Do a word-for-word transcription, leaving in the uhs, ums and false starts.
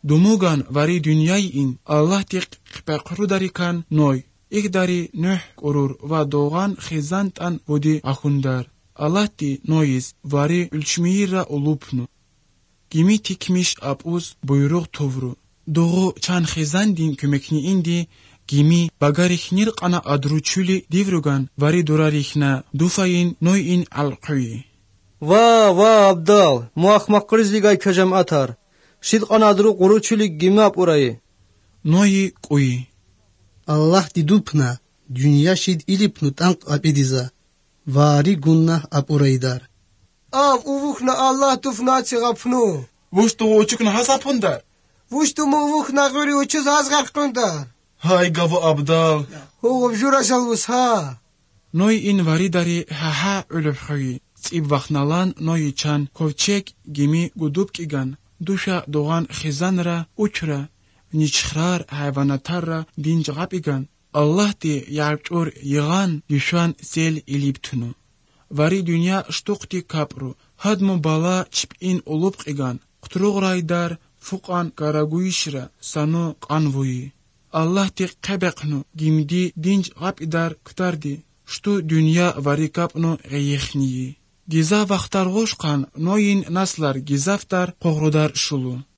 Думуган вари дуняи ин Аллаҳ ти қипеқру дарикан ной. Их дари нӯҳ курур ва доған хизантан буди ахундар. Аллаҳ ти нойиз вари үлчмиира улупну. Гими тикмиш апуз буйруғ тувру. Дуғу чан хизандин кумекни инди гими багарихнир қана адручули дивруган вари дурарихна дуфаин ной ин алқуи. Ва ва абдал муахмаққризлигай кажам атар. Шид қана адру қуручули гими апураи. Нои куи. Аллаҳ дидупна дунья шид илипну танқ апидиза. Вари гуннах апурайдар. Ав увухна Аллаҳ туфна цигапну. Вушту учукна хасапундар. Вушту мувухна гури учуз азгарқундар. Хай гаву абдал. Хугуб журашалус ха. Ной ин вари дари ха-ха улубхуи. Циб вахналан нои чан ковчег гими гудуб киган. Душа дуған хизанра учра. Ничхрар хайванатарра динжғаб иган. Аллаҳ ти ярчур йған дюшан сел илиптуну. Вари дунья штуқти капру. Хадму бала чип ин улуб киган. Қутруғ райдар фуқан гарагуишра сану қанвуи. Аллаҳ ти қебеқну гимди динжғаб идар ктарди. Шту дунья вари капну ғейхнии. Гиза вақтар ғушқан ноин наслар гизафтар қоғрудар шулу.